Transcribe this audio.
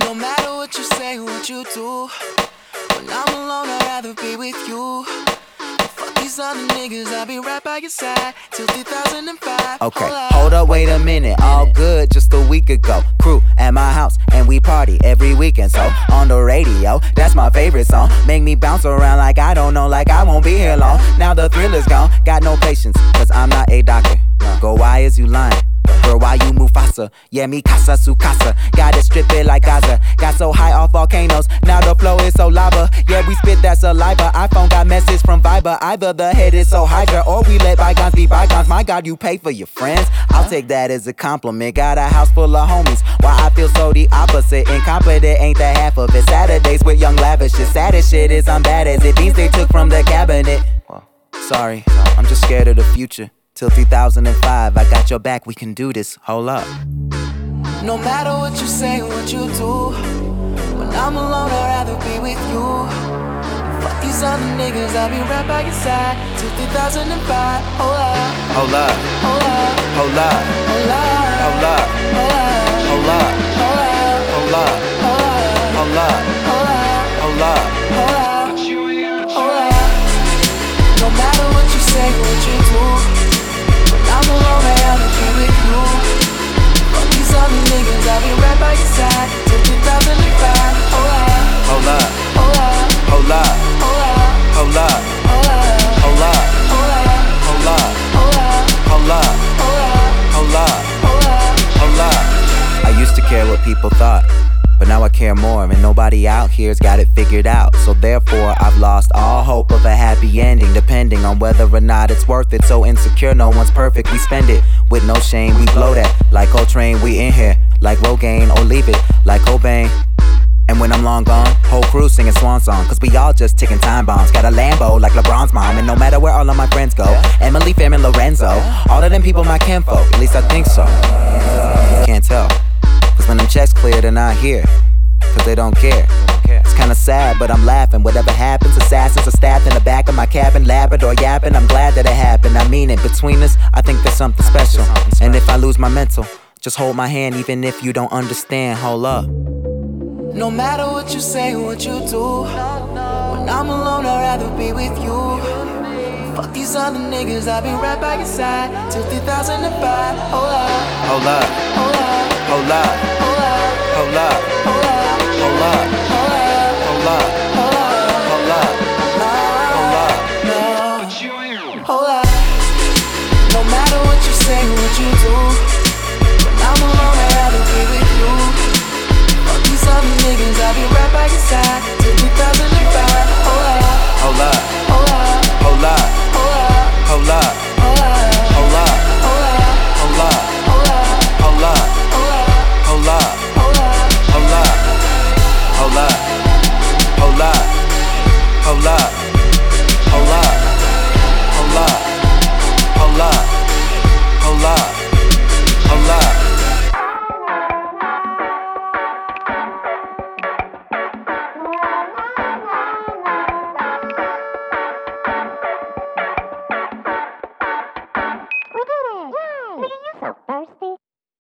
No matter what you say, what you do, when I'm alone, I'd rather be with you. Fuck these other niggas, I'll be right by your side till 2005. Okay, hold up, wait a minute. All good just a week ago. Crew at my house and we party every weekend. So on the radio, that's my favorite song. Make me bounce around like I don't know, like I won't be here long. Now the thrill is gone, got no patience, cause I'm not a doctor. Go, why is you lying? Girl, why you Mufasa? Yeah, me casa su casa. Gotta strip it like Gaza. Got so high off volcanoes, now the flow is so lava. Yeah, we spit that saliva. iPhone got message from Viber. Either the head is so hydra, or we let bygones be bygones. My God, you pay for your friends. I'll take that as a compliment. Got a house full of homies. Why I feel so the opposite. Incompetent ain't the half of it. Saturdays with young lavish. The saddest shit is I'm bad as it. Beans they took from the cabinet. Sorry, I'm just scared of the future. Till 2005, I got your back, we can do this, hold up. No matter what you say, what you do, when I'm alone, I'd rather be with you. Fuck these other niggas, I'll be right by your side till 2005. Hold up, hold up, hold up, hold up, hold up, hold up, hold up, hold up, hold up, hold up, hold up, hold up, hold up. No matter what you say, what you do, I'm alone, I'd rather be with you. Fuck these other niggas, I'll be right by your side till 2005. Hold up, hold up, hold up, hold up, hold up, hold up, hold up, hold up, hold up, hold up, hold up, hold up, hold up, hold up, hold up. I used to care what people thought, but now I care more, and nobody out here's got it figured out. So therefore, I've lost all hope of a happy ending, depending on whether or not it's worth it. So insecure, no one's perfect, we spend it with no shame. We blow that like Coltrane, we in here like Rogaine, or leave it like Cobain. And when I'm long gone, whole crew singing swan song, cause we all just ticking time bombs. Got a Lambo like LeBron's mom, and no matter where all of my friends go, Emily, Fam, and Lorenzo, all of them people my kinfolk, at least I think so. Can't tell, cause when them checks clear, they're not here, cause they don't care. It's kinda sad, but I'm laughing. Whatever happens, assassins are stabbed in the back of my cabin, Labrador yapping, I'm glad that it happened. I mean it, between us, I think there's something special. And if I lose my mental, just hold my hand even if you don't understand, hold up. No matter what you say, what you do, when I'm alone, I'd rather be with you. Fuck these other niggas, I'll be right by your side till 2005. Hold up, hold up, hold up, hold up, hold up, hold up, hold up, hold up, hold up, hold up, hold up, hold up. No matter what you say, what you do, when I'm alone, I'd rather be with you. Fuck these other niggas, I'll be right by your side till 2005. Hold up, hold up, hold up, hold up, hold up, hold up.